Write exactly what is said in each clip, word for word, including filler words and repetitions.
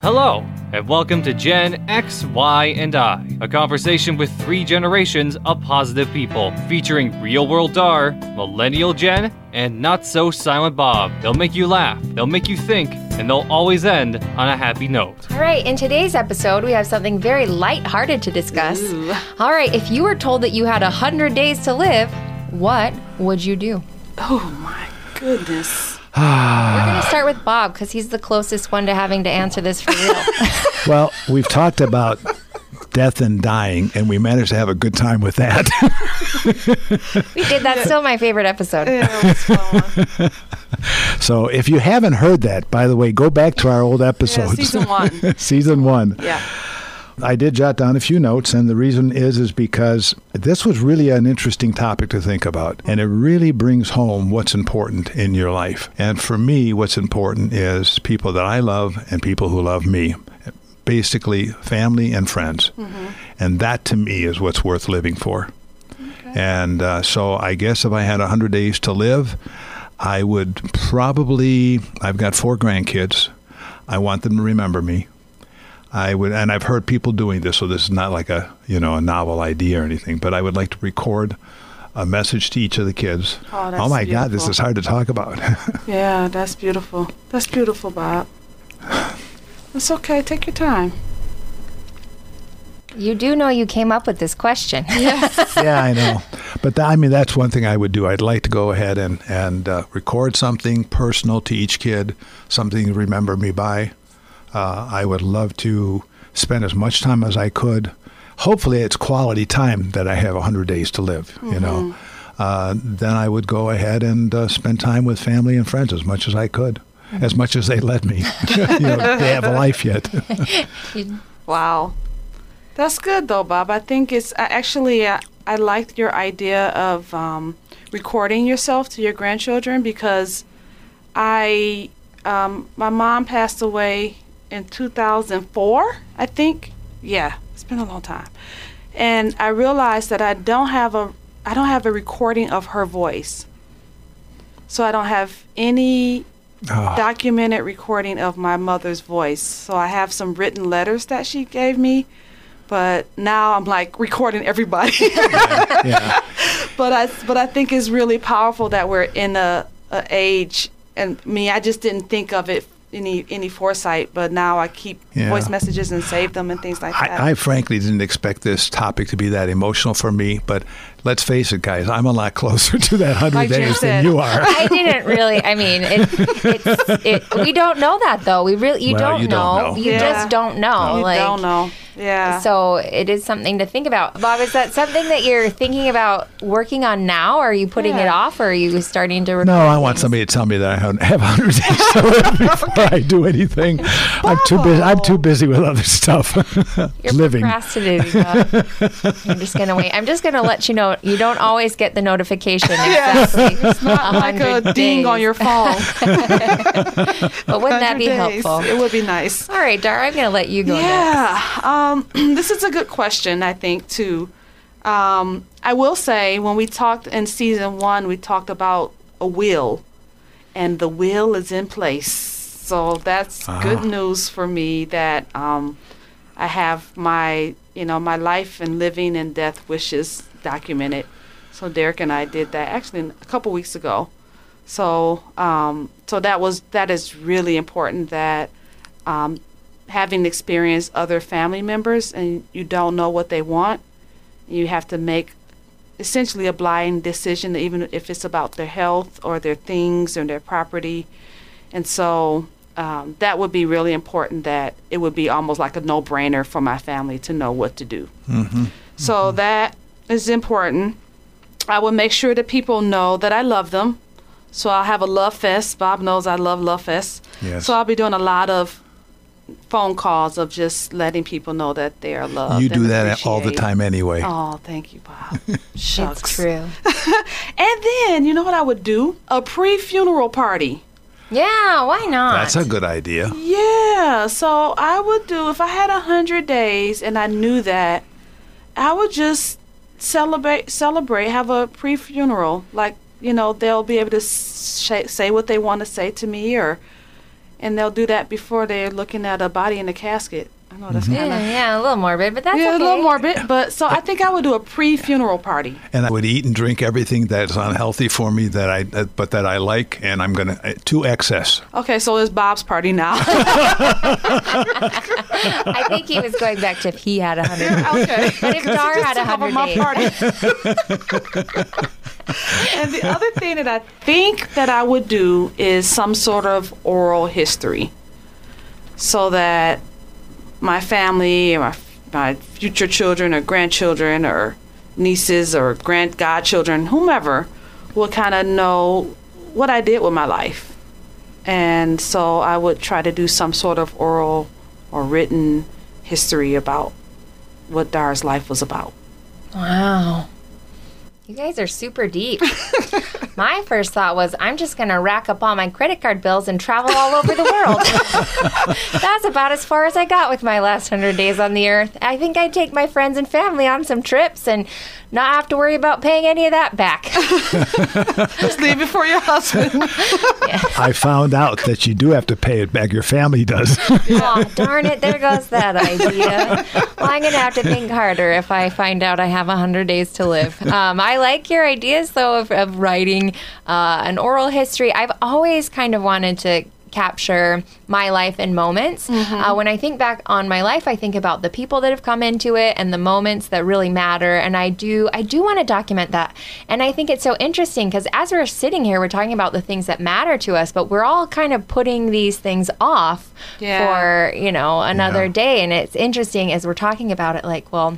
Hello, and welcome to Gen X, Y, and I, a conversation with three generations of positive people, featuring real-world Dar, Millennial Gen, and not-so-silent Bob. They'll make you laugh, they'll make you think, and they'll always end on a happy note. All right, in today's episode, we have something very lighthearted to discuss. Ooh. All right, if you were told that you had one hundred days to live, what would you do? Oh, my goodness. We're going to start with Bob because he's the closest one to having to answer this for real. Well, we've talked about death and dying, and we managed to have a good time with that. We did. That's still my favorite episode. Yeah, it was fun. So if you haven't heard that, by the way, go back to our old episodes. Yeah, season one. Season one. Yeah. I did jot down a few notes, and the reason is is because this was really an interesting topic to think about, and it really brings home what's important in your life. And for me, what's important is people that I love and people who love me, basically family and friends. Mm-hmm. And that, to me, is what's worth living for. Okay. And uh, so I guess if I had one hundred days to live, I would probably, I've got four grandkids. I want them to remember me. I would, and I've heard people doing this, so this is not like a, you know, a novel idea or anything, but I would like to record a message to each of the kids. Oh, that's oh my beautiful. God, this is hard to talk about. Yeah, that's beautiful. That's beautiful, Bob. It's okay. Take your time. You do know you came up with this question. Yes. Yeah, I know. But th- I mean, that's one thing I would do. I'd like to go ahead and, and uh, record something personal to each kid, something to remember me by. Uh, I would love to spend as much time as I could. Hopefully, it's quality time that I have one hundred days to live, mm-hmm. you know. Uh, then I would go ahead and uh, spend time with family and friends as much as I could, mm-hmm. as much as they let me. You know, they have a life yet. Wow. That's good, though, Bob. I think it's I actually, uh, I liked your idea of um, recording yourself to your grandchildren because I, um, my mom passed away in two thousand four, I think. Yeah, it's been a long time. And I realized that I don't have a I don't have a recording of her voice. So I don't have any oh. documented recording of my mother's voice. So I have some written letters that she gave me, but now I'm like recording everybody. yeah, yeah. But I but I think it's really powerful that we're in a, a age, and me I just didn't think of it any any foresight, but now I keep yeah. voice messages and save them and things like that. I, I frankly didn't expect this topic to be that emotional for me, but let's face it, guys, I'm a lot closer to that one hundred Like days said. than you are. I didn't really. I mean, it, it's it, we don't know that though. We really you, Well, don't, you don't know. know. You Yeah. just don't know. You like, don't know. Yeah. So it is something to think about. Bob, is that something that you're thinking about working on now? Or are you putting Yeah. it off, or are you starting to? No, I want somebody to tell me that I have one hundred days to live before I do anything. I'm too busy. I'm too busy with other stuff. You're Living. procrastinating. Bob. I'm just gonna wait. I'm just gonna let you know you don't always get the notification exactly. It's not like a ding days. on your phone. But wouldn't that be one hundred days. helpful? It would be nice. All right, Dara, I'm gonna let you go next. Yeah. Um, this is a good question, I think, too. Um, I will say, when we talked in season one, we talked about a will, and the will is in place. So that's Ah. good news for me that um, I have my, you know, my life and living and death wishes documented. So Derek and I did that actually a couple weeks ago. So, um, so that was that is really important. That um, having experienced other family members and you don't know what they want, you have to make essentially a blind decision, even if it's about their health or their things or their property. And so um, that would be really important. That it would be almost like a no-brainer for my family to know what to do. Mm-hmm. So mm-hmm. that is important. I will make sure that people know that I love them. So I'll have a love fest. Bob knows I love love fest. Yes. So I'll be doing a lot of phone calls of just letting people know that they are loved. You do and that all the appreciated. time anyway. Oh, thank you, Bob. Shucks. It's true. And then, you know what I would do? A pre-funeral party. Yeah, why not? That's a good idea. Yeah. So I would do, if I had a hundred days and I knew that, I would just celebrate, celebrate, have a pre-funeral. Like, you know, they'll be able to sh- say what they want to say to me, or and they'll do that before they're looking at a body in a casket. I know that's Yeah, kind of yeah, a little morbid, but that's yeah, okay. a little morbid. But so I think I would do a pre-funeral party. And I would eat and drink everything that's unhealthy for me that I, uh, but that I like, and I'm gonna uh, to excess. Okay, so it's Bob's party now. I think he was going back to if he had a hundred. Okay. But if Dar had a Cover hundred my days. party. And the other thing that I think that I would do is some sort of oral history, so that my family or my, my future children or grandchildren or nieces or grand godchildren, whomever, will kind of know what I did with my life. And so I would try to do some sort of oral or written history about what Dar's life was about. Wow. You guys are super deep. My first thought was, I'm just going to rack up all my credit card bills and travel all over the world. That's about as far as I got with my last hundred days on the earth. I think I'd take my friends and family on some trips and not have to worry about paying any of that back. Just leave it for your husband. I found out that you do have to pay it back. Your family does. Oh, darn it. There goes that idea. Well, I'm going to have to think harder if I find out I have one hundred days to live. Um, I like your ideas, though, of, of writing uh, an oral history. I've always kind of wanted to capture my life in moments. Mm-hmm. Uh, when I think back on my life, I think about the people that have come into it and the moments that really matter. And I do, I do want to document that. And I think it's so interesting because as we're sitting here, we're talking about the things that matter to us, but we're all kind of putting these things off Yeah. for, you know, another Yeah. day. And it's interesting as we're talking about it, like, well,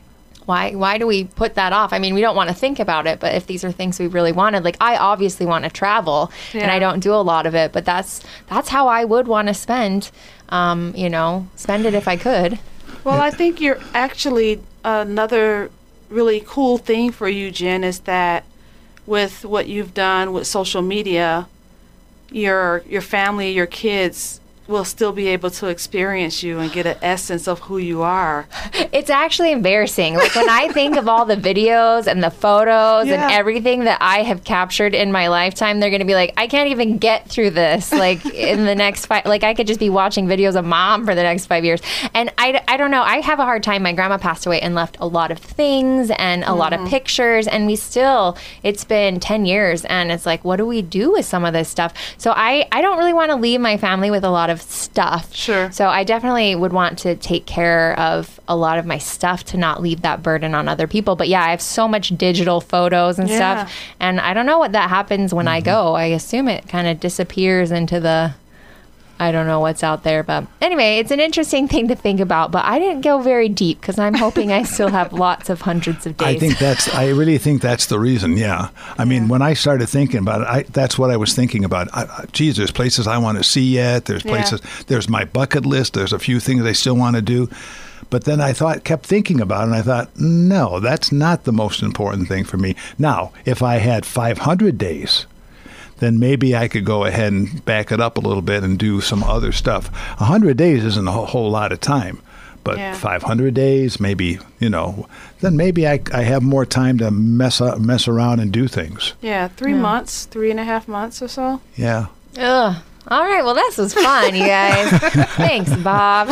Why why do we put that off? I mean, we don't want to think about it, but if these are things we really wanted, like I obviously want to travel and Yeah. I don't do a lot of it, but that's that's how I would want to spend, um, you know, spend it if I could. Well, I think you're actually another really cool thing for you, Jen, is that with what you've done with social media, your your family, your kids will still be able to experience you and get an essence of who you are. It's actually embarrassing. Like when I think of all the videos and the photos Yeah. and everything that I have captured in my lifetime, they're going to be like, I can't even get through this. Like in the next five, like I could just be watching videos of mom for the next five years. And I, I don't know. I have a hard time. My grandma passed away and left a lot of things and a mm-hmm. lot of pictures. And we still, it's been ten years and it's like, what do we do with some of this stuff? So I, I don't really want to leave my family with a lot of stuff. Sure. So I definitely would want to take care of a lot of my stuff to not leave that burden on other people. But yeah, I have so much digital photos and Yeah. stuff. And I don't know what that happens when Mm-hmm. I go. I assume it kind of disappears into the, I don't know what's out there. But anyway, it's an interesting thing to think about. But I didn't go very deep because I'm hoping I still have lots of hundreds of days. I think that's, I really think that's the reason, yeah. I mean, when I started thinking about it, I, that's what I was thinking about. I, I, geez, there's places I want to see yet. There's Yeah. places, there's my bucket list. There's a few things I still want to do. But then I thought, kept thinking about it, and I thought, no, that's not the most important thing for me. Now, if I had five hundred days, then maybe I could go ahead and back it up a little bit and do some other stuff. one hundred days isn't a whole, whole lot of time, but Yeah. five hundred days, maybe, you know, then maybe I, I have more time to mess up, mess around and do things. Yeah, three months, three and a half months or so. Yeah. Ugh. All right. Well, this was fun, you guys. Thanks, Bob.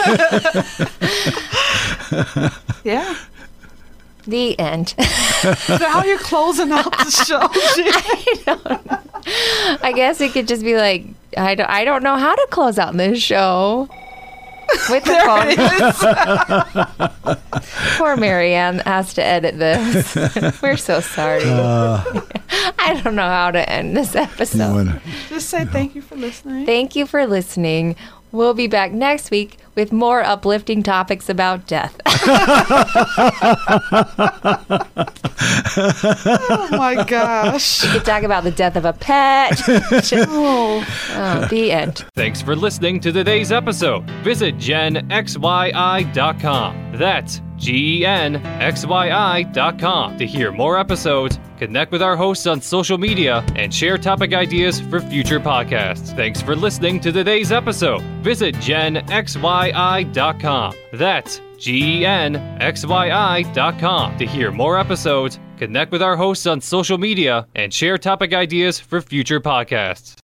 Yeah. The end. So how are you closing out the show, Jen? I guess it could just be like, I don't, I don't know how to close out this show. With the phone. Poor Marianne has to edit this. We're so sorry. Uh, I don't know how to end this episode. no one- Just say thank you for listening. Thank you for listening. We'll be back next week with more uplifting topics about death. Oh my gosh. We could talk about the death of a pet. Oh. Oh, the end. Thanks for listening to today's episode. Visit gen x y i dot com. That's G E N X Y I dot com to hear more episodes, connect with our hosts on social media, and share topic ideas for future podcasts. Thanks for listening to today's episode. Visit gen x y i dot com. That's G E N X Y I dot com to hear more episodes, connect with our hosts on social media, and share topic ideas for future podcasts.